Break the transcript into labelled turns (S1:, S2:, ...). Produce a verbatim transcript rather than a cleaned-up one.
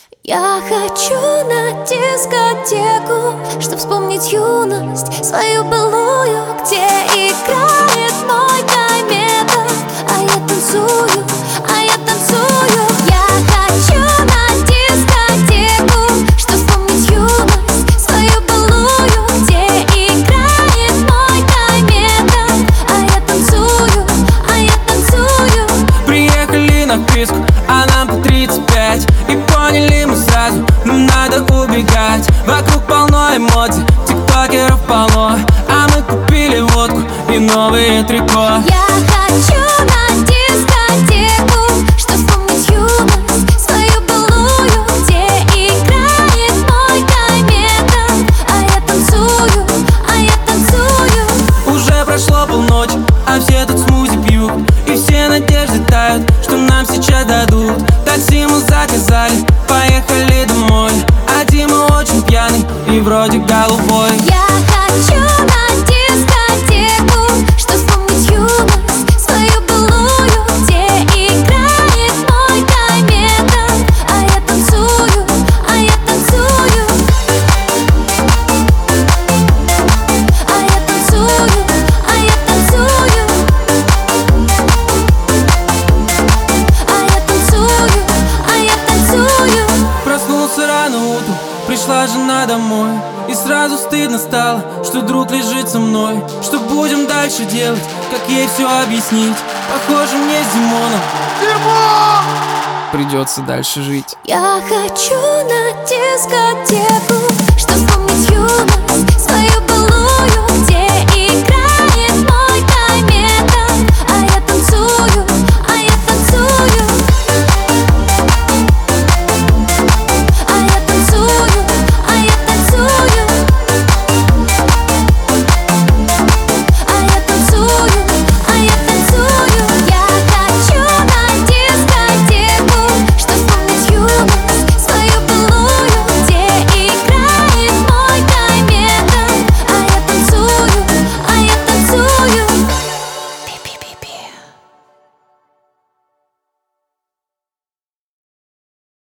S1: Я хочу на дискотеку, чтоб вспомнить юность свою былую, где играет мой Дайметов, а я танцую, а я танцую. Я хочу на дискотеку, чтоб вспомнить юность свою былую, где играет мой Дайметов, а я танцую, а я танцую.
S2: Приехали на вписку, а нам по тридцать пять, и поняли мы сразу, нам надо убегать. Вокруг полно эмоций, тиктокеров полно, а мы купили водку и новые трико.
S1: Я хочу на дискотеку, чтоб вспомнить юность свою былую, где играет мой Дайметов, а я танцую, а я танцую.
S2: Уже прошло полночи, а все тут смузи пьют, и все надежды тают, что нам сейчас дадут. Такси мы заказали, поехали домой, а Дима очень пьяный и вроде голубой.
S1: Я хочу на дискотеку, чтоб вспомнить юность свою былую, где играет мой Дайметов, а я танцую, а я танцую. А я танцую, а я танцую. А я танцую, а я танцую.
S2: Проснулся рано утром, пришла жена домой, и сразу стыдно стало, что друг лежит со мной. Что будем дальше делать, как ей все объяснить? Похоже, мне с Димоном Димон! Придется дальше жить.
S1: Я хочу на дискотеку, чтоб вспомнить юность свою былую,